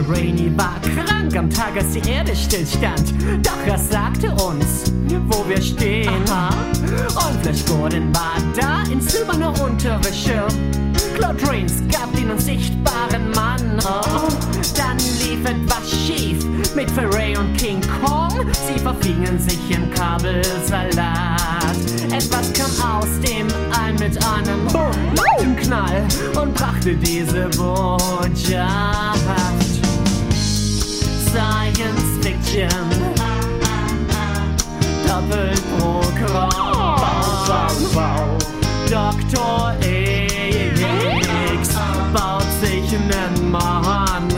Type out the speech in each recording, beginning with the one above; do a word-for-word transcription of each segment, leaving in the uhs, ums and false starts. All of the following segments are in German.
Rainy war krank am Tag, als die Erde stillstand. Doch er sagte uns, wo wir stehen. Aha. Und Flash Gordon war da in silberner Unterwäsche. Claude Rains gab den unsichtbaren Mann. Oh. Dann lief etwas schief mit Ferrey und King Kong. Sie verfingen sich im Kabelsalat. Etwas kam aus dem All mit einem lauten Knall und brachte diese Botschaft. Science Fiction, Doppelprogramm. Doktor X baut sich nen Mann.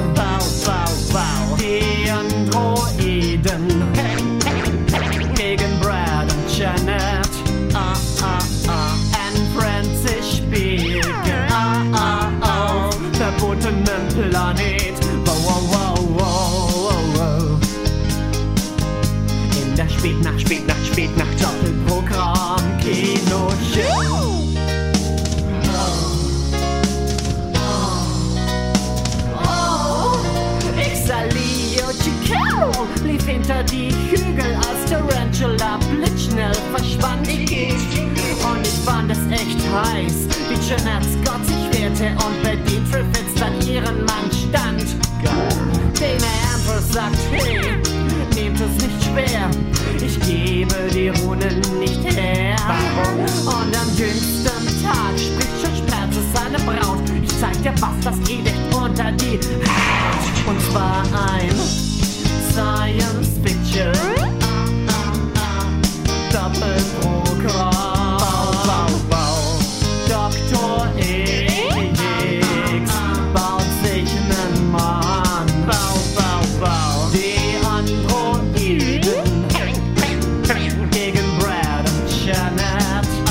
Die Androiden gegen Brad und Janet. Ah, ah, ah. And Francis spielt ah, ah, ah. verbotenen Planet. Wow, wow, wow, wow, wow. In der Spätnacht, Spätnacht, Spätnacht, Doppelprogramm, Kinoshow. Lief hinter die Hügel, als Tarantula blitzschnell verschwand. Und ich fand es echt heiß, wie Jeanette Scott sich wehrte und bei Dean Triffids dann ihren Mann stand. Dana Ambrose sagt, hey, nehmt es nicht schwer, ich gebe die Runen nicht her. Und am jüngsten Tag spricht Josh Perz zu seiner Braut. Ich zeig dir, was das Edikt unter die Haut. Und zwar ein Science Fiction, Doppelprogramm. Bau, bau, bau. Doktor X baut sich nen Mann. Bau, bau, bau. Die Androiden gegen Brad und Janet.